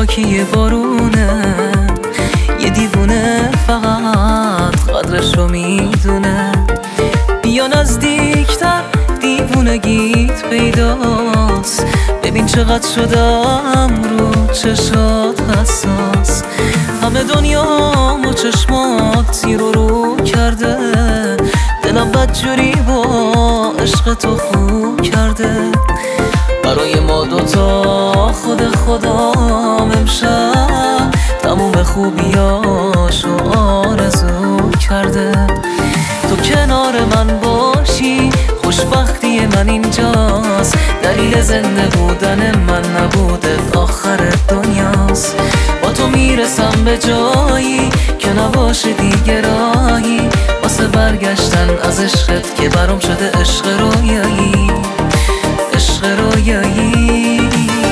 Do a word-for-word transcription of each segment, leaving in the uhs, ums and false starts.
خاکی بارونه، یه دیوونه فقط قدرش رو میدونه. بیا نزدیکتر دیوونگیت پیداست، ببین چقدر شدم رو چشات حساس. همه دنیامو چشمات زیر و رو کرده، دلم بدجوری با عشق تو خو کرده. برای ما دوتا خود خدام امشب تموم خوبیاشو آرزو کرده. تو کنار من باشی خوشبختی من اینجاست، دلیل زنده بودن من نبوده آخر دنیاست. با تو میرسم به جایی که نباشه دیگه راهی واسه برگشتن از عشقت که برام شده عشق رویایی، عشق رویایی.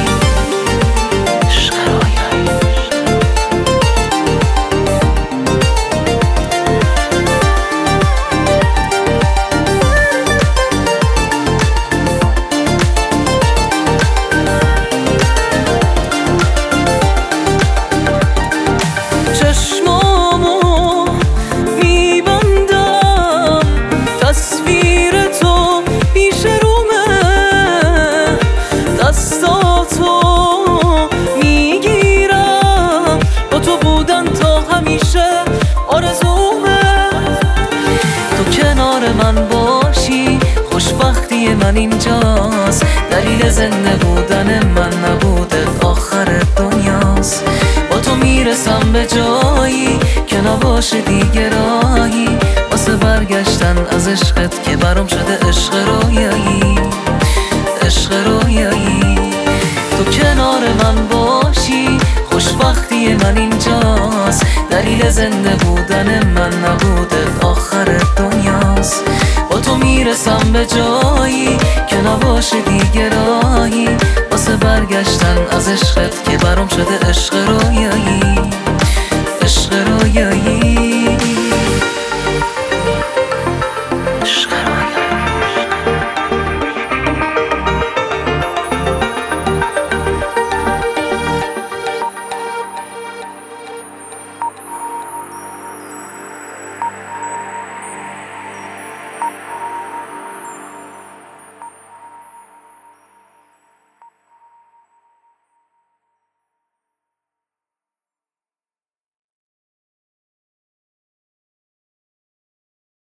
من باشی خوشبختی من اینجاست، دلیل زنده بودن من نبوده آخر دنیاست. با تو میرسم به جایی که نباشه دیگه راهی واسه برگشتن از عشقت که برام شده عشق رویایی، عشق رویایی. تو کنار من باشی خوشبختی من اینجاست، دلیل زنده بودن من نبوده آخر دنیاست. با تو میرسم به جایی که نباشه دیگه راهی واسه برگشتن از عشقت که برام شده عشق رویایی.